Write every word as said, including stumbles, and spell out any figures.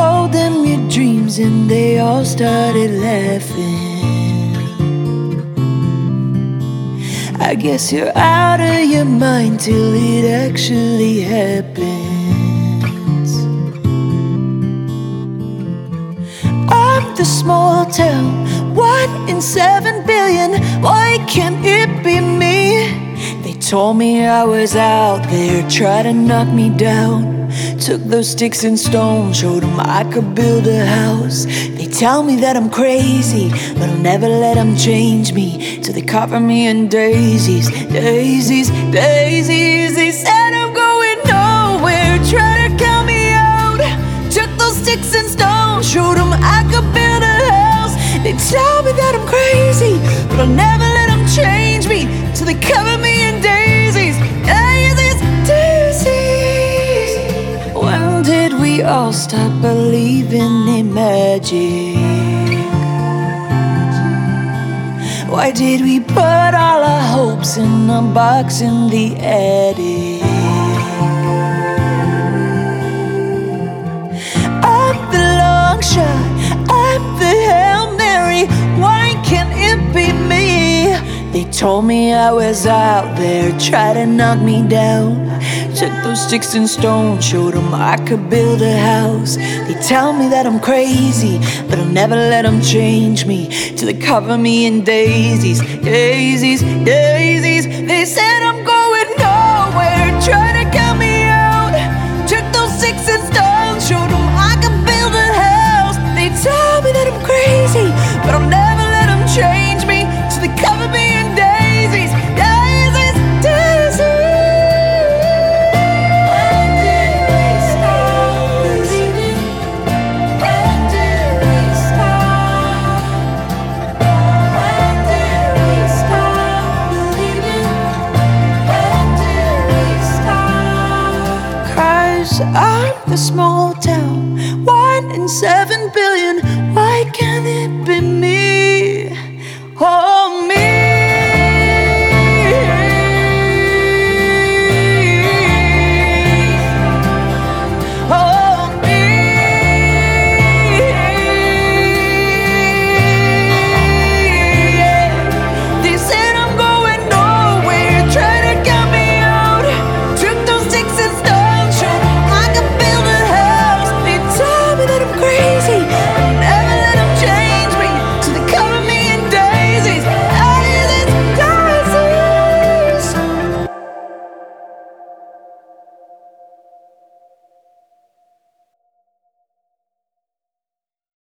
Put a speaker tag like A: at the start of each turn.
A: told them your dreams and they all started laughing. I guess you're out of your mind till it actually happens. I'm the small town, one in seven billion. Why can't it be me? They told me I was out there, tried to knock me down. Took those sticks and stones, showed them I could build a house. They tell me that I'm crazy, but I'll never let them change me. Till they cover me in daisies, daisies, daisies. They said I'm going nowhere, try to count me out. Took those sticks and stones, showed them I could build a house. They tell me that I'm crazy, but I'll never let them change me. Till they cover me in daisies, daisies, daisies. When did we all stop believing in magic? Why did we put all our hopes in a box in the attic? I'm the long shot, I'm the Hail Mary. Why can't it be me? They told me I was out there, tried to knock me down. Took those sticks and stones, showed them I could build a house. They tell me that I'm crazy, but I'll never let them change me. Till they cover me in daisies, daisies, daisies. They said I'm going nowhere, try to count me out. Took those sticks and stones, showed them I could build a house. They tell me that I'm crazy, but I'll never let them change me. Till they cover me in daisies, daisies, daisies. I'm the small town, one in seven billion. Why can't it be me? Oh.